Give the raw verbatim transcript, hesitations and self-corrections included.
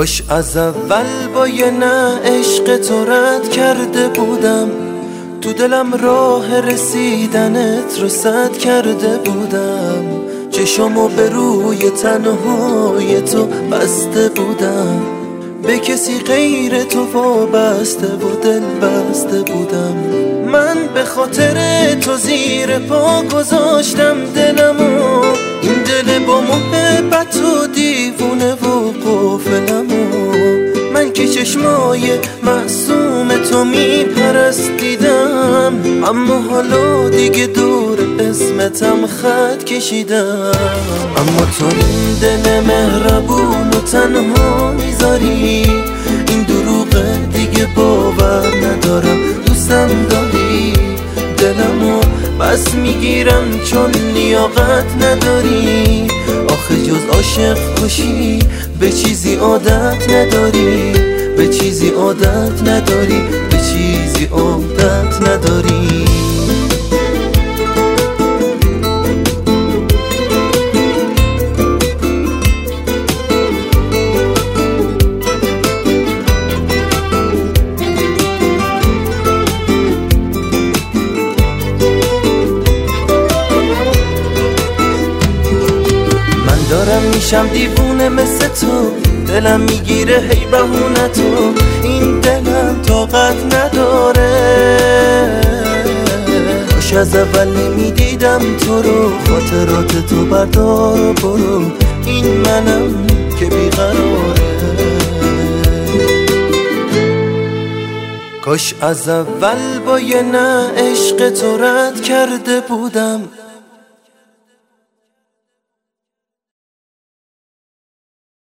کاش از اول با یه نه عشق تو رد کرده بودم، تو دلم راه رسیدنت رو سد کرده بودم، چشمو به روی تنهای تو بسته بودم، به کسی غیر تو وابسته و دل بسته بودم. من به خاطر تو زیر پا گذاشتم دلمو، این دل با محبت و دیوونه و قافلمو. من که چشمای معصوم تو میپرستیدم، اما حالا دیگه دور اسمتم خط کشیدم. اما تو این دل مهربون و تنها میذاری، این دروغه دیگه باور ندارم، دوستم داری دلمو بس میگیرم چون لیاقت نداری. آخه جز عاشق کشی به چیزی عادت نداری، به چیزی عادت نداری، به چیزی عادت نداری. دارم میشم دیوونه مثل تو، دلم میگیره هی بهونه تو، این دلم طاقت نداره. کاش از اول نمیدیدم تو رو، خاطرات تو بردار و برو، این منم که بیقراره. کاش از اول با یه نه عشق تو رد کرده بودم،